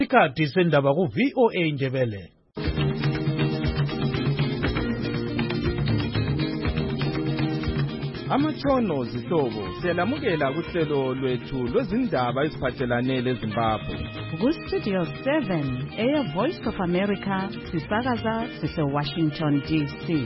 Isikhathi sendaba ku VOA Ndebele. Amatshono zihlobo siyalamukela kuhlelo lwethu lwezindaba eziphathelane leZimbabwe. Ku-Studio 7 Air Voice of America sisakaza sise-Washington DC.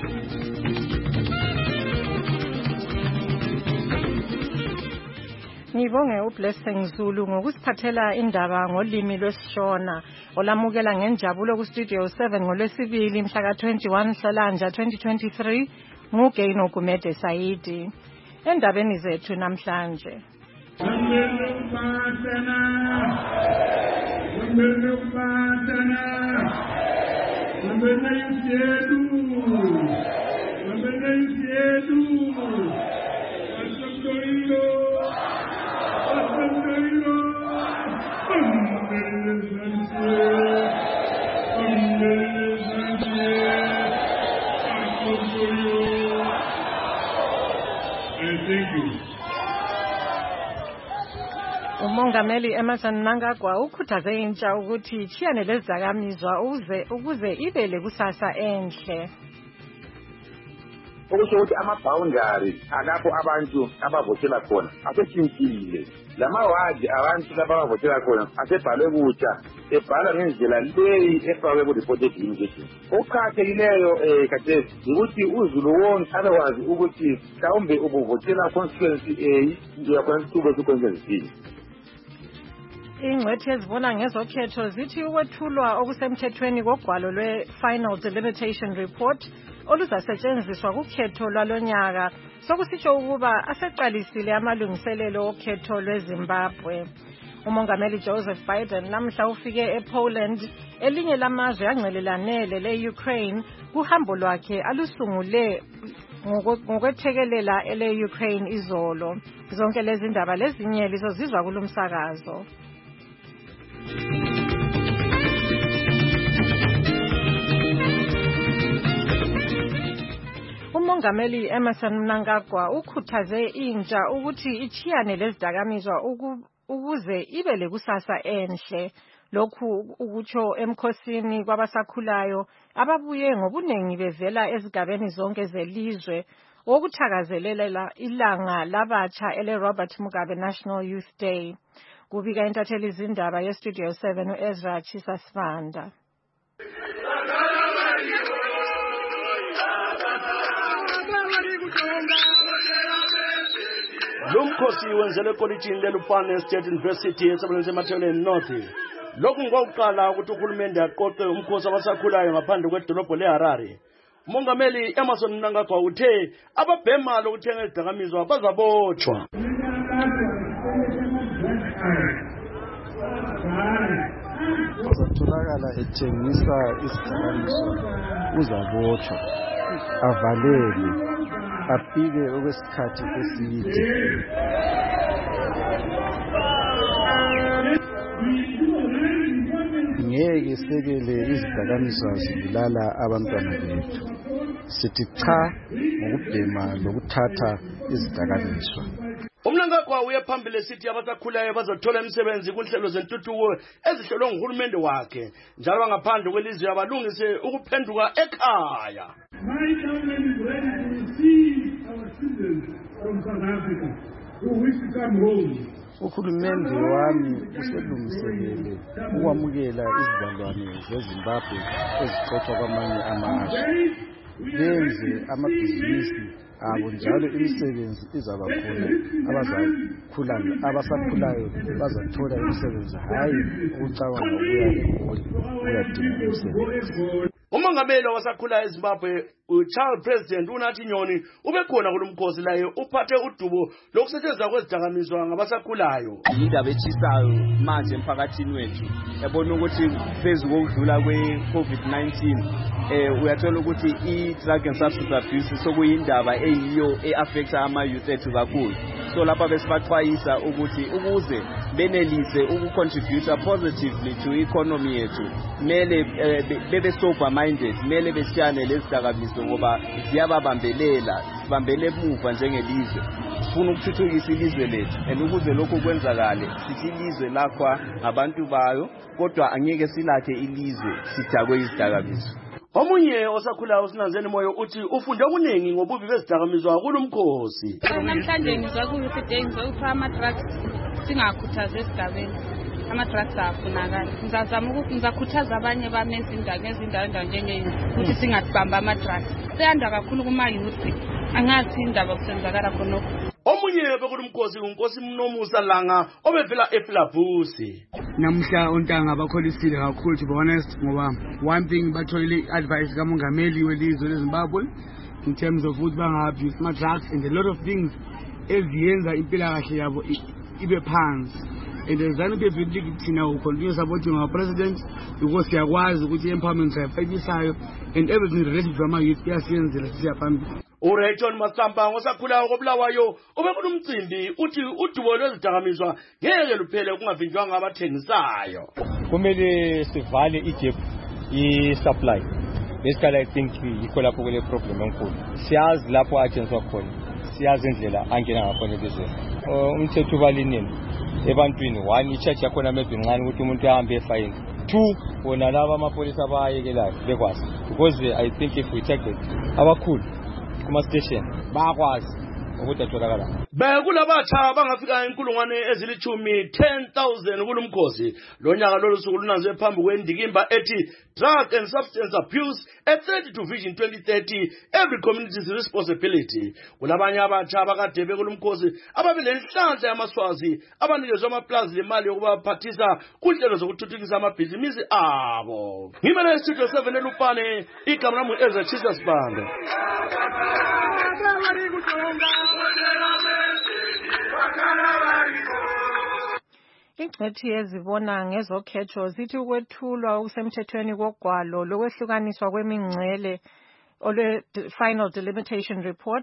Ngibonge uBlessing Zulu ngokusiphathela indaba ngolimi lwesiShona olamukela ngenjabulo ku-Studio 7 ngolwesibili mhla ka-21 Nhlolanja 2023 nguGaino Gumede Saidi. Endabeni zethu namhlanje. Umongameli Emmerson Mnangagwa ukhuthaze intsha ukuthi ichiyane lezidakamizwa ukuze ibe lekusasa enhle. Okusho ukuthi ama-boundary alapho abantu abavotela khona aseshintshile. Lamawadi abantu labavotela khona asebhalwe kutsha, ebhala ngendlela leyi efakwe ku-reported invitation. Okuqakathekileyo khathesi ukuthi uZulu wonke abekwazi ukuthi mhlawumbe ubuvotela constituency A uyakwanisa ukwenza Ingcwethi ezibona ngezokhetho zithi ukwethulwa okusemthethweni kogwalo lwe-Final Delimitation Report oluzasetshenziswa kukhetho lwalonyaka sokusitsho ukuba aseqalisile amalungiselelo okhetho lweZimbabwe. Umongameli Joseph Biden namhla ufike ePoland, elinye lamazwe angcelelanele le-Ukraine, kuhambo lwakhe alusungule ngokwethekelela ele-Ukraine izolo. Zonke lezi ndaba lezinye lizozizwa kulumsakazo. Umongameli Emmerson Mnangagwa ukhuthaze intsha ukuthi ichiyane lezidakamizwa ukuze ibe lekusasa enhle. Lokhu ukutsho emkhosini kwabasakhulayo ababuye ngobunengi bevela ezigabeni zonke zelizwe wokuthakazelela ilanga labatsha ele-Robert Mugabe National Youth Day. Kubika intatheli izindaba ye-Studio 7 u-Ezra Chisasfanda. Lo mkhosi wenzele ekolitshini leLupane State University eseMatheleni North. Lokhu ngokuqala ukuthi uhulumende aqoqe umkhosi abasakhulayo ngaphandle kwedolobho leHarare. Umongameli Emmerson Mnangagwa uthe ababhema lokuthenga izidakamizwa bazabotshwa. Uzatholakala ethengisa isidakamizwa uzabotshwa, avalele, afike okwesikhathi eside. Ngeke sekele izidakamizwa zibulala abantwana bethu. Sithi cha ngokubhema lokuthatha izidakamizwa. Umnangagwa uye phambili esithi abasakhulayo bazothola imisebenzi kunhlelo zentuthuko ezihlolwe nguhulumende wakhe njalo bangaphandle kwelizwe abalungise ukuphenduka ekhaya. My government is ready to receive our citizens from South Africa who wish to come home. Uhulumende wami uselungiselele ukwamukela izizalwane zeZimbabwe ezixoxwa kwamanye amazwe. Benze amabhizinisi abo njalo imisebenzi izaba khona abasakhulayo bazathola imisebenzi hayi ukucabanga ukuya eGoli uyadinga imisebenzi. Umongameli wasakhulayo eZimbabwe uCharles President uNathi Nyoni ubekhona kulomkhosi laye uphathe udubo lokusetshenziswa kwezidakamizwa ngabasakhulayo. Indaba echisayo manje emphakathini wethu yabona ukuthi phezulu kokudlula kwe-COVID-19 uyathola ukuthi i-drug and substance abuse sokuyindaba eyiyo e-affecta ama-youth ethu kakhulu. so lapha besibaxwayisa ukuthi ukuze benelise ukucontribute positively to economy yethu mele bebe sober minded, mele besiyane lezidakamizwa ngoba ziyababambelela, sibambele emuva njengelizwe. Sifuna ukuthuthukisa ilizwe lethu, and ukuze lokho kwenzakale sithi ilizwe lakwa ngabantu bayo, kodwa angeke silakhe ilizwe sidakwe izidakamizwa. Omunye osakhulayo uSinanzeni Moyo uthi ufunde okuningi ngobubi bezidakamizwa kulumkhosi. Namhlanje ngizwa ukuthi ngizokupha ama-drugs singakhuthaza esigabeni. Ama-drugs afunakala. Ngizakhuthaza abanye bami ngezindawo njengezi singasibamba ama-drugs. Seyanda kakhulu kuma-youth. Angazi indaba kusenzakala khonokho. Omunye bekulumkhosi uNkosi Mnomusa Langa obevela eFlavusi. Namhla ontanga bakholisile kakhulu to be honest ngoba one thing bathoyile advice kamongameli welizwe leZimbabwe in terms of ukuthi bangabuse ama-drugs and a lot of things eziyenza impilakahle yabo ibe phansi. And ZANU PF thina we continue supporting our president because siyakwazi ukuthi empowerment sayifakisayo and everything related to ama-youth iyasiyenzela sisiyaphambili. uRayton Masamba ngosakhulayo koBulawayo ubekulumcimbi uthi udubo lwezidakamizwa ngeke luphele kungavinjwanga abathengisayo. Kumele sivale igap i-supply. Basically I think yikho lapho kule problem enkulu. Siyazi lapho athengiswa khona, siyazi indlela angena ngakhona elizweni. Umthetho ubalinini ebantwini, one i-charge yakhona maybe incane ukuthi umuntu ahambe efine. Two, wona laba amapolisa abayekelayo bekwazi, because I think if we take it abakhulu kuma station bayakwazi ukuthi atholakala. Bekulabatsha bangafika inkulungwane ezilithumi 10,000 kulumkhosi. Lonyaka lolu suku lunanzwe phambi kwendikimba ethi Drug and Substance Abuse at 30 to Vision 2030, every community's responsibility. Kulabanye abatsha abakade bekulumkhosi ababelenhlanhla yamaswazi abanikezwe amaplazi lemali yokubaphathisa kunhlelo zokuthuthukisa amabhizinisi abo. Ngimele Studio 7 eLupane, igama lami Ezra Jesus Bando. Ingcwethi ezibona ngezokhetho zithi ukwethulwa okusemthethweni kogwalo lokwehlukaniswa kwemingcele olwe-Final Delimitation Report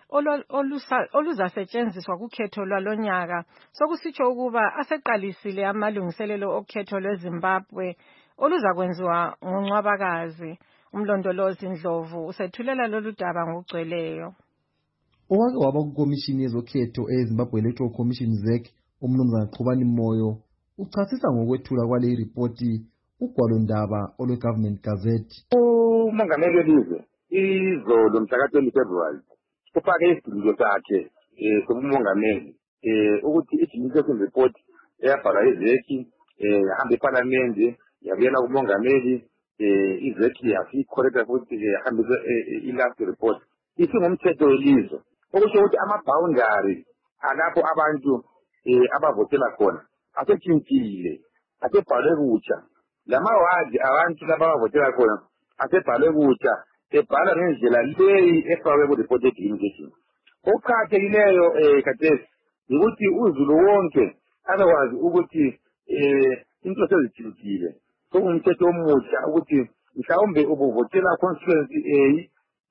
oluzasetshenziswa kukhetho lwalonyaka sokusitsho ukuba aseqalisile amalungiselelo okhetho lweZimbabwe oluzakwenziwa ngoNcwabakazi. Umlondolozi Ndlovu usethulela lolu daba ngokugcweleyo. Owake waba kukomishini yezokhetho eZimbabwe Electoral Commission ZEC umnumzana Qhubani Moyo uchasisa ngokwethula kwale ripoti ugwalo ndaba olwe-Government Gazette. Umongameli welizwe izolo mhla ka-20 February ufake isidingo sakhe sobumongameli ukuthi i-Delimitation Report eyabhalwa iZEC yahambe eParliament yabuyela kumongameli iZEC yasikhorekta futhi yahambise i-last report isingumthetho welizwe okusho ukuthi ama-boundary alapho abantu abavotela khona asetshintshile, asebhalwe kutsha. Lamawadi abantu laba abavotela khona asebhalwe kutsha, ebhala ngendlela leyi efakwe ku-report ye-delimitation. Okuqakathekileyo khathesi yikuthi uzulu wonke abekwazi ukuthi into sezitshintshile. Sokungumthetho omutsha ukuthi mhlawumbe ubuvotela constituency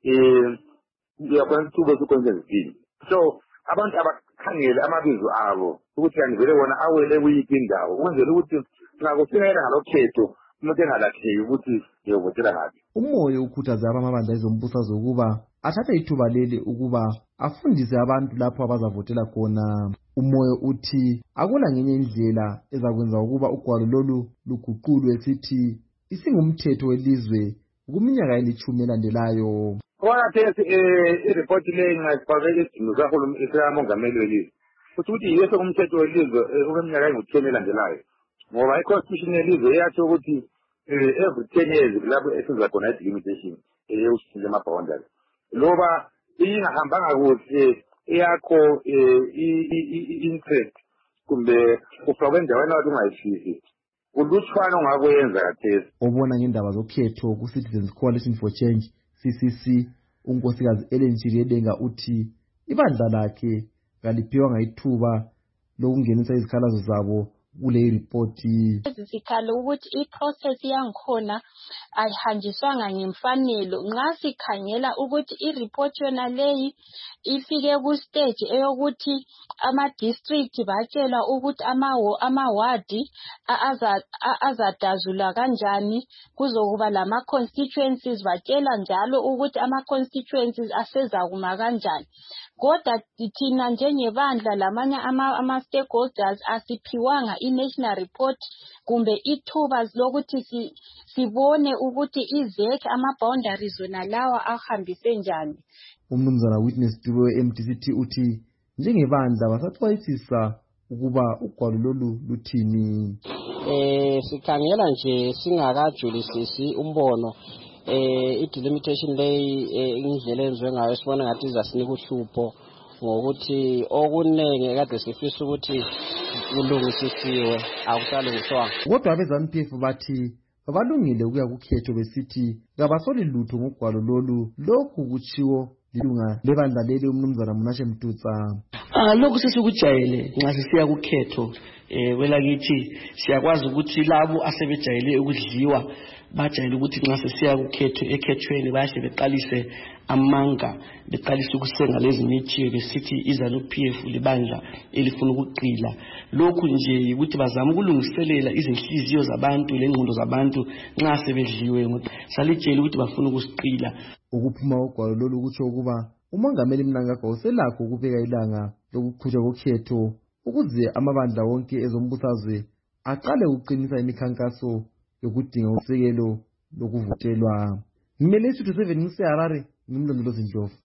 uyakhona isithuba sokonzenzisini. So abantu abakhangele amabizo abo ukuthi kanivele wona awele kuyiphi indawo ukwenzela ukuthi singakufinyelela ngalokhetho umuntu engalahleki ukuthi uyovotela ngaphi. Umoyo ukhuthaza amabandla ezombusazwe ukuba athathe ithuba leli ukuba afundise abantu lapho abazavotela khona. Umoyo uthi akula ngenye indlela ezakwenza ukuba ugwalo lolu luguqulwe sithi isingumthetho welizwe kuminyaka elithumi elandelayo. Kwakhathesi ireport leyi ngayifake isidingo sikamongameli welizwe ukuthi yiyo sekumthetho welizwe okweminyaka engu-10 elandelayo ngoba i-constitution yelizwe iyatsho ukuthi every 10 years lapho esenza khona i-delimitation yokushintsha ama-boundary. Loba ingahambanga kuhle eyakho i-interest kumbe ufakwe endaweni wathi ungayifisi kulutshwana ongakwenza khathesi. Obona ngendaba zokhetho ku-Citizens Coalition for Change CCC unkosikazi Ellen Chiriyedenga uthi ibandla lakhe kaliphiwanga ithuba lokungenisa izikhalazo zabo kule report. Sikhala ukuthi iprocess yangikhona ayihanjiswanga ngemfanelo nxa sikhangela ukuthi ireport yona leyi ifike ku stage eyokuthi ama district batshelwa ukuthi ama-ward azadazula kanjani, kuzokuba lama constituencies batshela njalo ukuthi ama constituencies asezakuma kanjani. Kodwa thina njengebandla lamanye ama stakeholders asiphiwanga i-national report kumbe ithuba lokuthi sibone ukuthi izekhe ama-boundaries wona lawa ahambise njani. Umnumzana Witness Dube MDCT uthi njengebandla basaxwayisisa ukuba ugwalo lolu luthini. Sikhangela nje singakajulisisi umbono i-delimitation leyi indlela enziwe ngayo sibona ngathi izasinika uhlupho ngokuthi okuningi kade sifisa ukuthi kulungisisiwe akusalungiswanga. Kodwa abezanupf bathi balungile ukuya kukhetho besithi kabasoli lutho ngogwalo lolu. Lokhu kutshiwo lilunga lebandla leli umnumzana Munashe Mtutsa. Lokhu sesikujayele nxa sisiya kukhetho kwelakithi siyakwazi ukuthi labo asebejayele ukudliwa bajayele ukuthi nxa sesiya kukhetho ekhethweni bayahle beqalise amanga, beqalise ukusenga lezi mithiyo besithi iZANU-PF libandla elifuna ukuqila. Lokhu nje ukuthi bazama ukulungiselela izinhliziyo zabantu lengqondo zabantu nxa sebedliwe salitshela ukuthi bafuna ukusiqila. Ukuphuma ugwalo lolu kutsho ukuba umongameli Mnangagwa uselakho ukubeka ilanga lokuqhutshwa kokhetho ukuze amabandla wonke ezombusazwe aqale ukuqinisa imikhankaso yokudinga usekelo lokuvotelwa. Ngimele isitho 7 ngiseHarare, ngimlondolozi Ndlovu.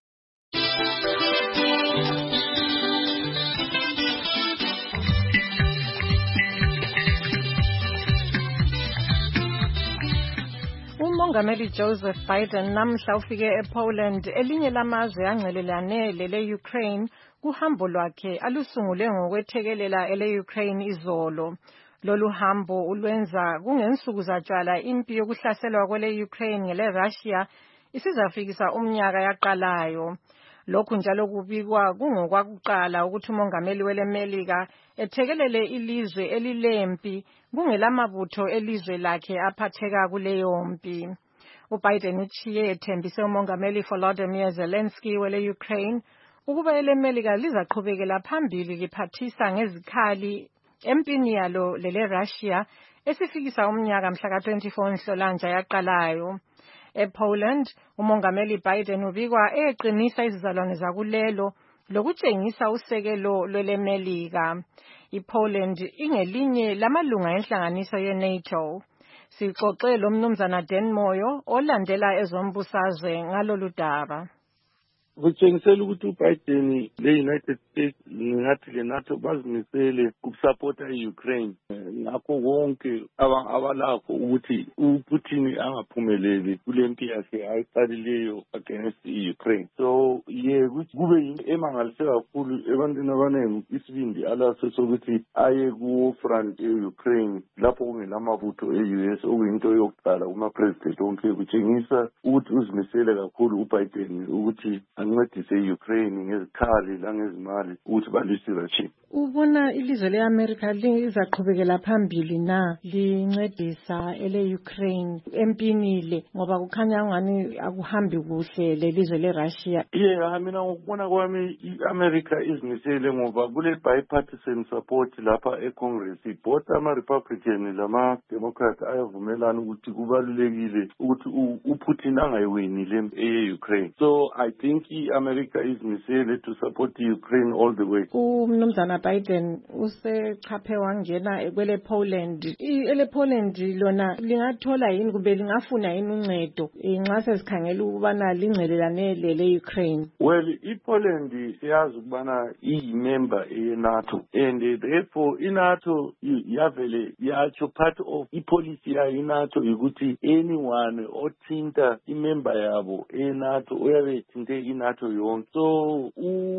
uMongameli Joseph Biden namhla ufike ePoland, elinye lamazwe angcelelane lele-Ukraine, kuhambo lwakhe alusungule ngokwethekelela ele-Ukraine izolo. Lolu hambo ulwenza kungensuku zatshwala impi yokuhlaselwa kwele-Ukraine ngele-Russia isizafikisa umnyaka yaqalayo. Lokhu njalo kubikwa kungokwakuqala ukuthi umongameli weleMelika ethekelele ilizwe elilempi kungelamabutho elizwe lakhe aphatheka kuleyo mpi. uBiden uchiye ethembise umongameli Volodymyr Zelensky wele-Ukraine ukuba eleMelika lizaqhubekela phambili liphathisa ngezikhali empini yalo lele-Russia esifikisa umnyaka mhla ka-24 Nhlolanja yaqalayo. EPoland, umongameli Biden ubikwa eqinisa izizalwane zakulelo lokutshengisa usekelo lweleMelika. iPoland ingelinye lamalunga enhlanganiso ye-NATO. Sixoxe lo mnumzana Dan Moyo olandela ezombusazwe ngalolu daba. Kutshengisela ukuthi uBiden le-United States ngathi le-NATO bazimisele ukusapota i-Ukraine ngakho konke abalakho ukuthi uPutin angaphumeleli kule mpi yakhe ayiqalileyo against i-Ukraine. So kube yinto emangalise kakhulu ebantwini abaningi isibindi alaso sokuthi aye ku-front e-Ukraine lapho kungelamabutho e-US okuyinto yokuqala kuma-president onke. Kutshengisa ukuthi uzimisele kakhulu uBiden ukuthi ancedise i-Ukraine ngezikhali langezimali ukuthi balwise i-Russia. Ubona ilizwe le-Amerika lizaqhubekela phambili na lincedisa ele-Ukraine empini le ngoba kukhanya ngani akuhambi kuhle lelizwe le-Russia? Mina ngokubona kwami i-Amerika izimisele ngoba kule bipartisan support lapha e-Congress. Both ama-Republican lama-Democrat ayavumelana ukuthi kubalulekile ukuthi uPutin angayiwini le e-Ukraine. So I think i-America izimisele to support Ukraine all the way. Umnumzana Biden usechaphe wangena kwele-Poland. Ele-Poland lona lingathola yini kube lingafuna yini uncedo nxa sesikhangela ukubana lingcelelane le-Ukraine? Well, iPoland siyazi ukubana iyi-member ye-NATO and therefore i-NATO yavele yatsho part of i-policy yayo i-NATO ukuthi anyone othinta i-member yabo e-NATO uyabe ethinte iNATO yonke. So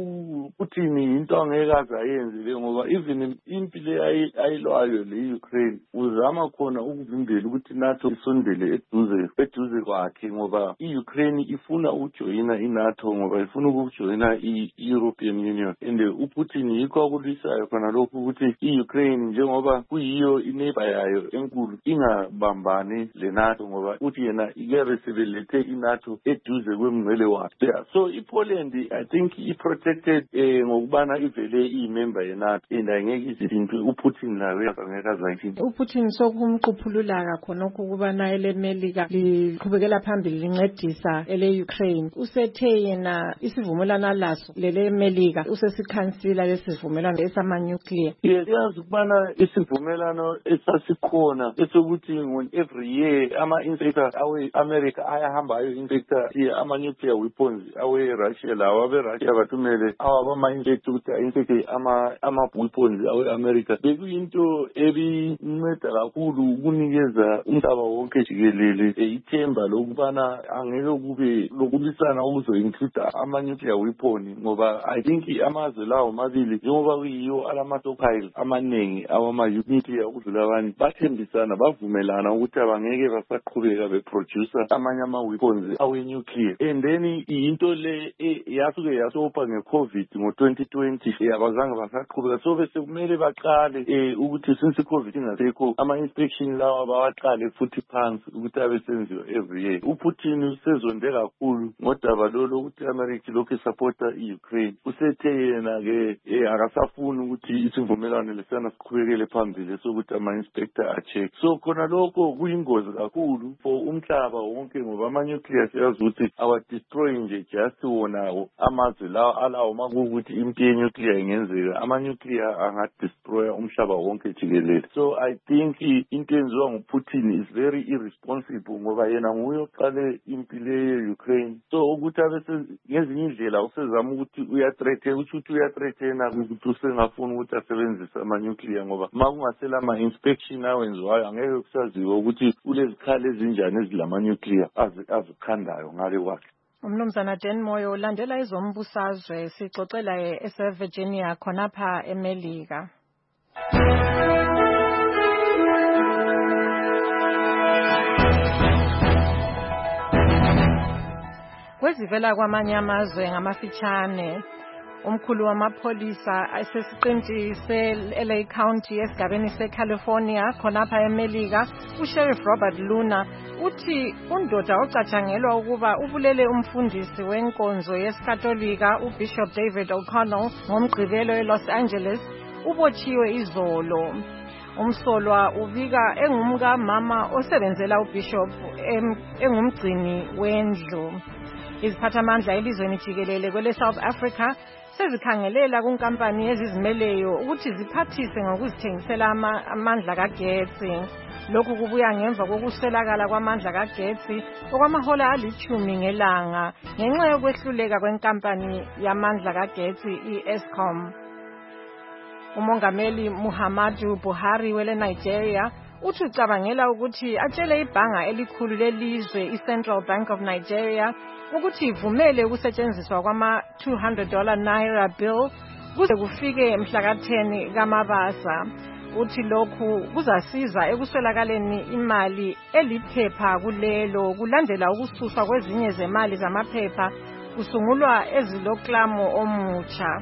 uPutin into angeke azayenze ngoba even impilo ayilwayo le-Ukraine uzama khona ukuvimbela ukuthi iNATO isondele eduze kwakhe ngoba i-Ukraine ifuna ukujoyina iNATO ngoba ifuna ukujoyina i-European Union. And uPutin yikho akulisayo khona lokhu ukuthi i-Ukraine njengoba kuyiyo ineighbor yayo enkulu ingabambani le-NATO ngoba uthi yena ike sebelethe iNATO eduze kwemngcele wakhe. So iPoland I think i-protected ngokubana ivele iyimember ye-NATO and angeke izinto uPutin lawe angeke azayithini. uPutin sokumquphulula kakhonokho ukubana elemelika liqhubekela phambili lincedisa ele-Ukraine. Usethe yena isivumelwano laso lelemelika usesikhansila lesivumelwano esama-nuclear. Yazi ukubana isivumelwano esasikhona esokuthi every year ama-inspector awe-America ayahambayo inspector ama-nuclear weapons awe-Russia lawa abe-Russia bathumele abama-inspector ukuthi a-inspecte ama-weapons awe-America. Bekuyinto ebinceda kakhulu ukunikeza umhlaba wonke jikelele ithemba lokubana angeke kube lokulisana okuzo-include ama-nuclear weapon ngoba I think amazwe lawo mabili njengoba kuyiyo alama-stockpile amaningi awama-nuclear ukudlula abanye bathembisana bavumelana ukuthi abangeke basaqhubeka beproducer amanye ama-weapons awe-nuclear. And then into le yasuke yasopa nge-COVID ngo-2020 abazange basaqhubeka so bese kumele baqale ukuthi since i-COVID ingasekho ama-inspection lawa bawaqale futhi phansi ukuthi abesenziwa every year. uPutin usezonde kakhulu ngodaba lolo ukuthi i-America lokhu isupporta i-Ukraine. Usethe yena-ke akasafuni ukuthi isivumelwano lesana siqhubekele phambili sokuthi ama-inspector a-check. So khona lokho kuyingozi kakhulu for umhlaba wonke ngoba ama-nuclear siyazi ukuthi awa-destroy nje just wonawo amazwe lawa alawo makuwukuthi impi ye-nuclear ingenzeka ama-nuclear angadestroya umhlaba wonke jikelele. So I think into enziwa nguPutin is very irresponsible ngoba yena nguye oqale impilo ye-Ukraine. So ukuthi abese ngezinye indlela usezama ukuthi uyathreatena ukuthi usengafuni ukuthi asebenzise ama-nuclear ngoba makungasela ama-inspection awenziwayo angeke kusaziwe ukuthi ulezikhali ezinjani ezilama-nuclear azikhandayo ngale kwakhe. Umnumzana Dan Moyo ulandela izombusazwe sixoxela ese-Virginia khonapha eMelika. Kwezivela kwamanye amazwe ngamafitshane umkhulu wamapholisa esesiqinti se-LA County esigabeni se-California khonapha eMelika uSheriff Robert Luna uthi undoda ocatshangelwa ukuba ubulele umfundisi wenkonzo yesikatolika uBishop David O'Connell ngomgqibelo eLos Angeles ubotshiwe izolo. Umsolwa ubika engumka mama osebenzela uBishop engumgcini wendlu. Iziphathamandla elizweni jikelele kwele South Africa sezikhangelela kunkampani ezizimeleyo ukuthi ziphathise ngokuzithengisela amandla kagetsi. Lokhu kubuya ngemva kokuswelakala kwamandla kagetsi okwamahola ali-10 ngelanga ngenxa yokwehluleka kwenkampani yamandla kagetsi i-Eskom. Umongameli Muhammadu Buhari wele Nigeria uthi ucabangela ukuthi atshele ibhanga elikhulu lelizwe i-Central Bank of Nigeria ukuthi ivumele ukusetshenziswa kwama-$200 naira bill kuze kufike mhla ka-10 kaMabasa. Uthi lokhu kuzasiza ekuswelakaleni imali eliphepha kulelo kulandela ukususwa kwezinye zemali zamaphepha kusungulwa eziloklamo omutsha.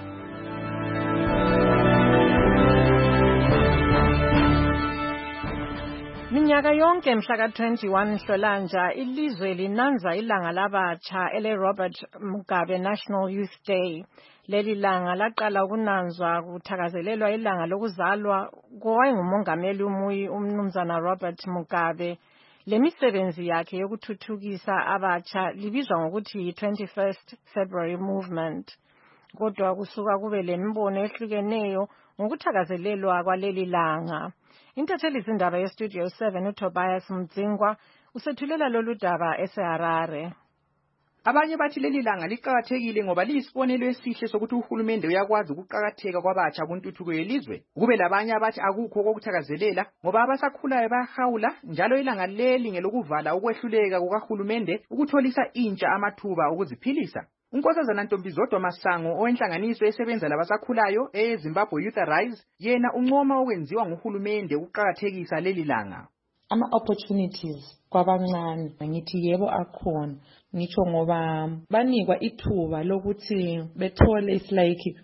Minyaka yonke mhla ka-21 Nhlolanja ilizwe linanza ilanga labatsha ele-Robert Mugabe National Youth Day. Leli langa laqala ukunanzwa kuthakazelelwa ilanga lokuzalwa kowayengumongameli umnumzana Robert Mugabe. Lemisebenzi yakhe yokuthuthukisa abatsha libizwa ngokuthi yi-21st February Movement. Kodwa kusuka kube lemibono ehlukeneyo ngokuthakazelelwa kwaleli langa. Intatheli zindaba yeStudio 7 uTobias Mdzingwa usethulela lolu daba eseHarare. Abanye bathi leli langa liqhakathekile ngoba liyisibonelo esihle sokuthi uhulumende uyakwazi ukuqhakatheka kwabatsha kuntuthuko yelizwe. Kube labanye abathi akukho kokuthakazelela ngoba abasakhulayo bayahawula njalo ilanga leli ngelokuvala ukwehluleka kukahulumende ukutholisa intsha amathuba okuziphilisa. unkosazana Ntombizodwa Masango owenhlanganiso esebenza labasakhulayo eZimbabwe Youth Arise yena uncoma okwenziwa nguhulumende ukuqhakathekisa leli langa. Ama-opportunities kwabancane ngithi yebo akhona ngitsho ngoba banikwa ithuba lokuthi bethole like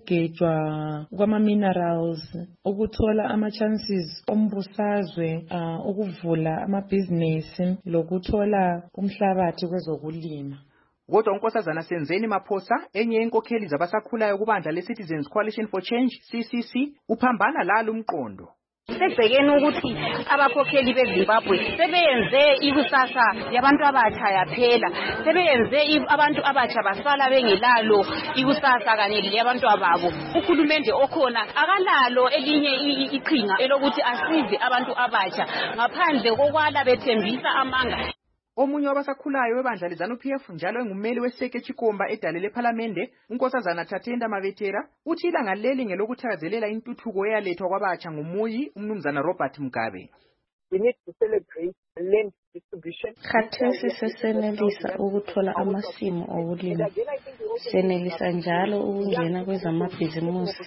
ukugejwa kwama-minerals, ukuthola ama-chances ombusazwe, ukuvula amabhizinesi lokuthola umhlabathi kwezokulima. Kodwa unkosazana Senzeni Maphosa enye yenkokheli zabasakhulayo kubandla le-Citizens Coalition for Change CCC uphambana lalo umqondo. Sebhekeni ukuthi abakhokheli beZimbabwe sebeyenze ikusasa yabantu abatsha yaphela, sebeyenze abantu abatsha basala bengelalo ikusasa kanye labantu ababo. Uhulumende okhona akalalo elinye iqhinga elokuthi asize abantu abatsha ngaphandle kokwala bethembisa amanga. Omunye wabasakhulayo webandla leZANU-PF njalo engumeli weSeke Chikomba edale lePhalamende, unkosazana Thatenda Mavetera, uthi ilanga leli ngelokuthakazelela intuthuko eyalethwa kwabatsha ngumuyi umnumzana Robert Mugabe. We need to celebrate land distribution. Khathesi sesenelisa ukuthola amasimu okulima. Senelisa njalo ukungena kwezamabhizimusi.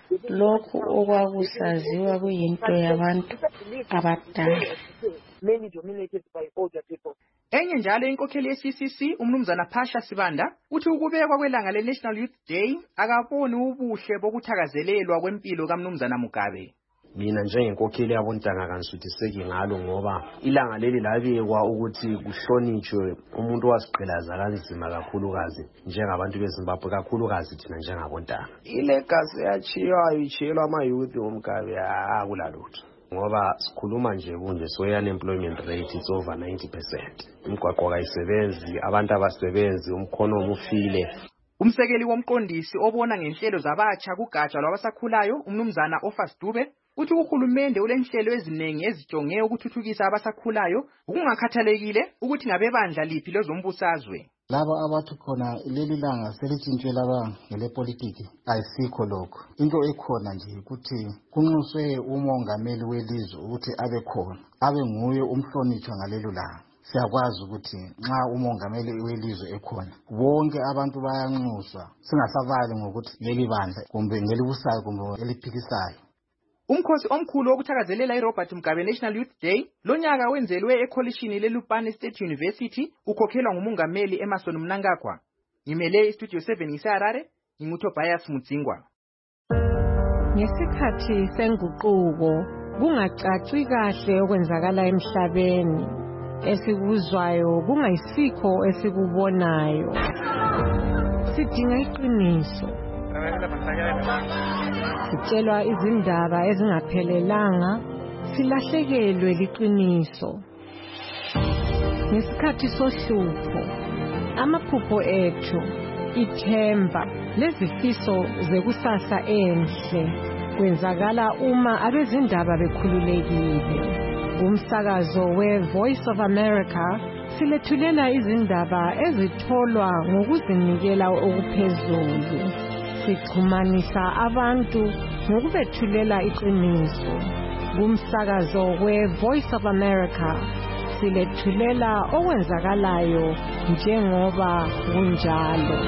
Lokhu okwakusaziwa kuyinto yabantu abadala. Many dominated by older people. Enye njalo inkokheli ye-CCC umnumzana Phasha Sibanda uthi ukubekwa kwelanga le-National Youth Day akaboni ubuhle bokuthakazelelwa kwempilo kamnumzana Mugabe. Mina njengenkokheli yabontanga kanisuthiseki ngalo ngoba ilanga leli labekwa ukuthi kuhlonitshwe umuntu wasiqhelaza kanzima kakhulukazi njengabantu beZimbabwe, kakhulukazi thina njengabontanga. Ilegacy yachiyayo ichiyelwa ama-youth woMugabe akulalutho. Ngoba sikhuluma nje kunje so unemployment rate is over 90%. Imigwaqo kayisebenzi, abantu abasebenzi, umkhono umufile. Umsekeli womqondisi obona ngenhlelo zabatsha kugatsha lwabasakhulayo umnumzana Offers Dube uthi uhulumende ulenhlelo eziningi ezijonge ukuthuthukisa abasakhulayo ukungakhathalekile ukuthi ngabebandla liphi lezombusazwe. Laba abathi khona leli langa selitshintshwe laba ngelepolitiki ayisikho lokho. Into ekhona nje ukuthi kunxuswe umongameli welizwe ukuthi abe khona, abe nguye umhlonitshwa ngalelo langa. Siyakwazi ukuthi nxa umongameli welizwe ekhona bonke abantu bayanxuswa, singasavali ngokuthi leli bandla kumbe ngelibusayo kumbe eliphikisayo. Umkhosi omkhulu wokuthakazelela iRobert Mugabe National Youth Day lonyaka wenzelwe ekholishini leLupane State University ukhokhelwa ngumongameli Emmerson Mnangagwa. Ngimele iStudio 7 ngiseHarare, nginguTobias Mudzingwa. Ngesikhathi senguquko kungacaci kahle okwenzakala emhlabeni, esikuzwayo kungayisikho esikubonayo. Sidinga iqiniso. Sitshelwa izindaba ezingaphelelanga, silahlekelwe liqiniso. Ngesikhathi sohlupho, amaphupho ethu, ithemba, lezifiso zekusasa enhle kwenzakala uma abezindaba bekhululekile. Umsakazo we-Voice of America silethulela izindaba ezitholwa ngokuzinikela okuphezulu. Sixhumanisa abantu ngokubethulela iqiniso. Kumsakazo we-Voice of America silethulela okwenzakalayo njengoba kunjalo.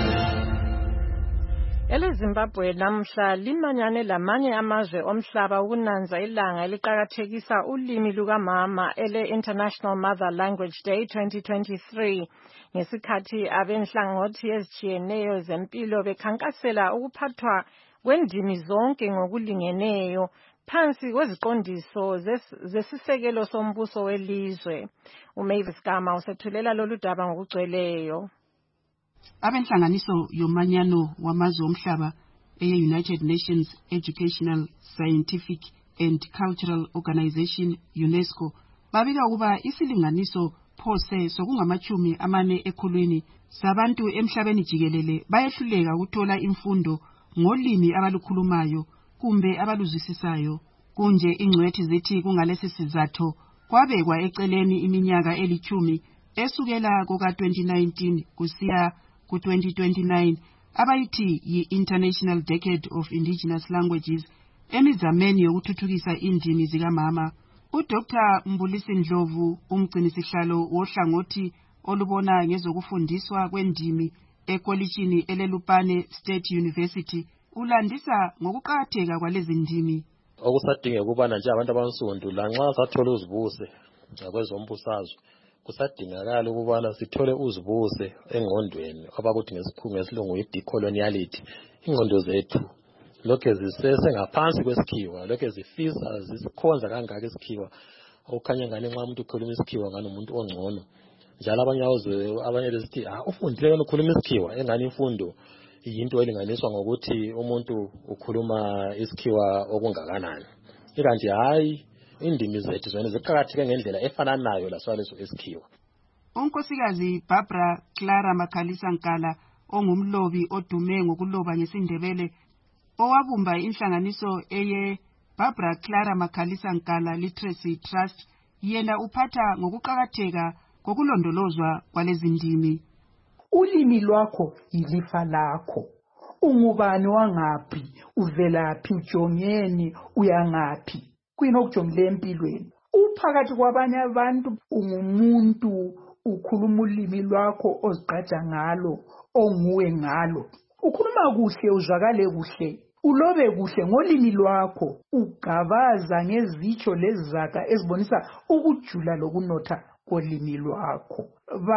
EleZimbabwe namhla limanyane lamanye amazwe omhlaba ukunanza ilanga eliqhakathekisa ulimi lukamama ele-International Mother Language Day 2023. Ngesikhathi abenhlangothi ezitshiyeneyo zempilo bekhankasela ukuphathwa kwendimi zonke ngokulingeneyo phansi kweziqondiso zesisekelo sombuso welizwe. uMavis Gama usethulela lolu daba ngokugcweleyo. Abenhlanganiso yomanyano wamazwe omhlaba eye-United Nations Educational, Scientific and Cultural Organization UNESCO babika ukuba isilinganiso phose sokungamachumi amane ekhulwini sabantu emhlabeni jikelele bayehluleka ukuthola imfundo ngolimi abalukhulumayo kumbe abaluzwisisayo. Kunje ingcwethi zithi kungalesi sizatho kwabekwa eceleni iminyaka eli-10 esukela kuka-2019 kusiya ku-2029 abayithi yi-International Decade of Indigenous Languages emizameni yokuthuthukisa indimi zikamama. uDr. Mbulisi Ndlovu, umgcinisihlalo wohlangothi olubona ngezokufundiswa kwendimi ekolishini eleLupane State University ulandisa ngokuqakatheka kwalezi ndimi. Okusadingeka ukubana nje abantu abansundu lanxa sathola uzibuse ngakwezombusazwe kusadingakala ukubana sithole uzibuse engqondweni abakuthi ngesilungu i-decoloniality. Ingqondo zethu lokho zisese ngaphansi kwesikhiwa, lokho zifisa zisikhonza kangaka isikhiwa okukhanya ngane nxa umuntu ukhuluma isikhiwa ngani umuntu ongcono. Njalo abanye besithi ufundile ukukhuluma isikhiwa engani imfundo yinto elinganiswa ngokuthi umuntu ukhuluma isikhiwa okungakanani. Ikanti hayi indimi zethu zona ziqakatheke ngendlela efananayo laswaleso isikhiwa. Unkosikazi Barbara Clara Makhalisa Nkala ongumlobi odume ngokuloba ngesindebele owabumba inhlanganiso eye Barbara Clara Makhalisa Nkala Literacy Trust yena uphatha ngokuqakatheka kokulondolozwa kwalezi ndimi. Ulimi lwakho ilifa lakho. Ungubani wangaphi, uvelaphi, ujongeni, uyangaphi. Kuyini okujongile empilweni. Uphakathi kwabanye abantu ungumuntu ukhuluma ulimi lwakho ozigqaja ngalo, onguwe ngalo. Ukhuluma kuhle, uzwakale kuhle. Ulobe kuhle ngolimi lwakho, ugabaza ngezitsho lezaga ezibonisa ukujula lokunotha kolimi lwakho.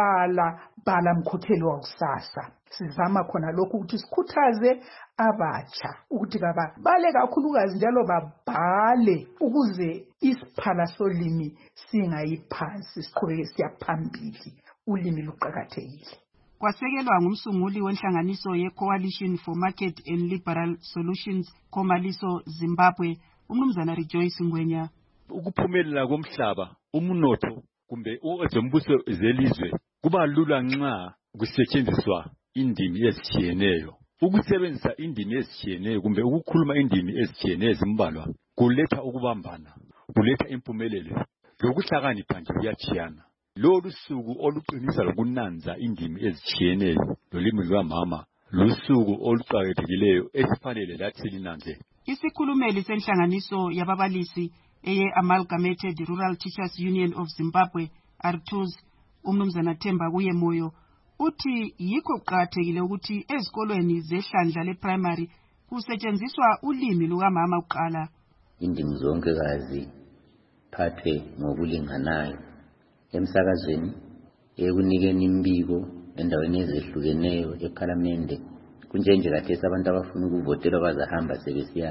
Bala mkhokheli wakusasa. Sizama khona lokhu ukuthi sikhuthaze abatsha ukuthi bale kakhulukazi njalo babhale ukuze isiphala solimi singayiphansi siqhubeke siyaphambili. Ulimi luqakathekile. Kwasekelwa ngumsunguli wenhlanganiso ye-Coalition for Market and Liberal Solutions Khomaliso Zimbabwe umnumzana Rejoice Ngwenya. Ukuphumelela komhlaba umnotho kumbe ezombuso zelizwe kuba lula nxa kusetshenziswa indimi ezitshiyeneyo. Ukusebenzisa indimi ezitshiyeneyo kumbe ukukhuluma indimi ezitshiyeneyo ezimbalwa kuletha ukubambana, kuletha impumelelo lokuhlakanipha nje kuyatshiyana. Lolu suku oluqinisa lokunanza indimi ezitshiyeneyo lolimi lwamama lusuku oluqhakathekileyo esifanele lathi silinanze. Isikhulumeli senhlanganiso yababalisi eye-Amalgamated Rural Teachers Union of Zimbabwe ARTUZ umnumzana Themba kuye moyo uthi yikho kuqakathekile ukuthi ezikolweni zehlandla le-primary kusetshenziswa ulimi lukamama uqala. Indimi zonke kazi phathwe ngokulinganayo emsakazweni, ekunikeni imbiko endaweni ezehlukeneyo eParliament. Kunjenje kathesi abantu abafuna ukuvotela bazahamba sebesiya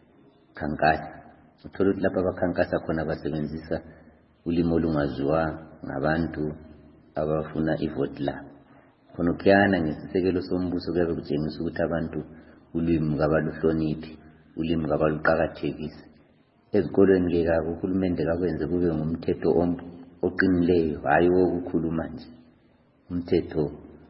khankasa. Uthola ukuthi lapha abakhankasa khona basebenzisa ulimi olungaziwa ngabantu abafuna ivote labo. Khona ukuyana ngesisekelo sombuso kuyabe kutshengisa ukuthi abantu ulimi kabaluhloniphi, ulimi kabaluqakathekise. Ezikolweni ke kako uhulumende kakwenze kube ngumthetho oqinileyo, hayi wokukhuluma nje. Umthetho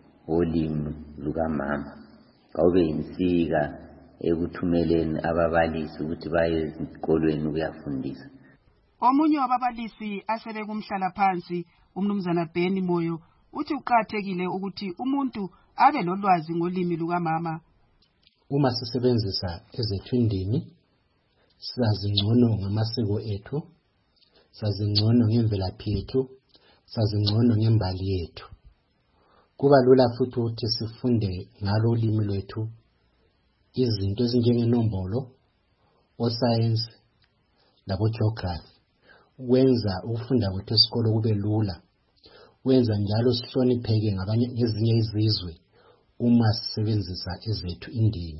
wolimi lukamama kawube yinsika ekuthumeleni ababalisi ukuthi baye ezikolweni ukuyafundisa. Omunye wababalisi asele kumhlala phansi umnumzana Beni Moyo uthi uqakathekile ukuthi umuntu abe lolwazi ngolimi lukamama. Uma sisebenzisa ezethu indimi sazi ngcono ngamasiko ethu, sazi ngcono ngemvelaphi yethu, sazi ngcono ngembali yethu. Kuba lula futhi ukuthi sifunde ngalo ulimi lwethu izinto ezinjengenombolo, oscience labo geography. Wenza ukufunda kwethu esikolo kube lula. Wenza njalo sihlonipheke ngabanye ngezinye izizwe uma sisebenzisa ezethu indimi.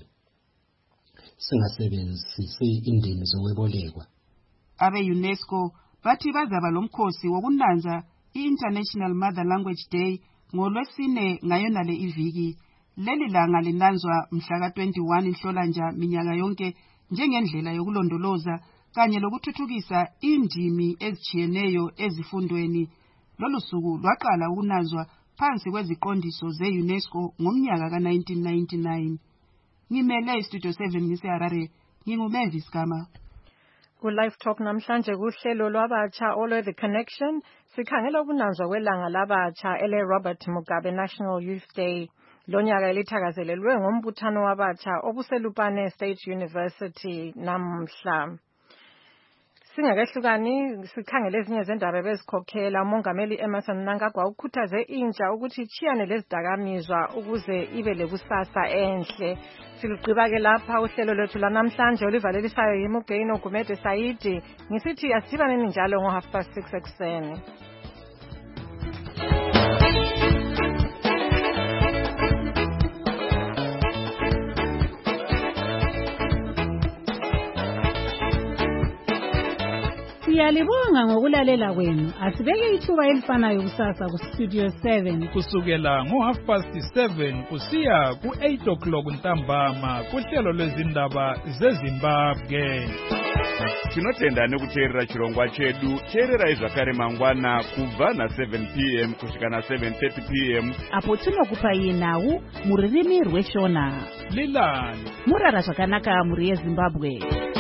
Singasebenzisi indimi zokwebolekwa. Abe-UNESCO bathi bazaba lomkhosi wokunanza i-International Mother Language Day ngoLwesine ngayonale iviki. Leli langa linanzwa mhla ka-21 Nhlolanja minyaka yonke njengendlela yokulondoloza kanye lokuthuthukisa indimi ezitshiyeneyo ezifundweni. Lolu suku lwaqala ukunanzwa phansi kweziqondiso ze-UNESCO ngomnyaka ka-1999. Ngimele iStudio 7 ngiseHarare, nginguMavis Gama. Ku-Live Talk namhlanje kuhlelo lwabatsha olwe The Connection sikhangela ukunanzwa kwelanga labatsha ele-Robert Mugabe National Youth Day. Lonyaka elithakazelelwe ngombuthano wabatsha obuseLupane State University namhla. Singakehlukani sikhangele ezinye zendaba bezikhokhela umongameli Emmerson Mnangagwa ukhuthaze intsha ukuthi ichiyane lezidakamizwa ukuze ibe lekusasa enhle. Silugqiba ke lapha uhlelo lwethu lanamhlanje olivalelisayo yiMugeni Ogumede Saidi. Ngisithi asibaneni njalo ngo 6:30 ekseni. Siyalibonga ngokulalela kwenu. Asibeke ithuba elifanayo kusasa ku Studio 7 kusukela ngo 7:30 kusiya ku 8 o'clock ntambama kuhlelo lwezindaba zeZimbabwe. Tinotenda nekuteerera chirongwa chedu. Teererai zvakare mangwana kubva na 7 p.m. kusvika na 7:30 p.m. apo tinokupai nhau muririmi rweshona. Lilani murara zvakanaka muri yeZimbabwe.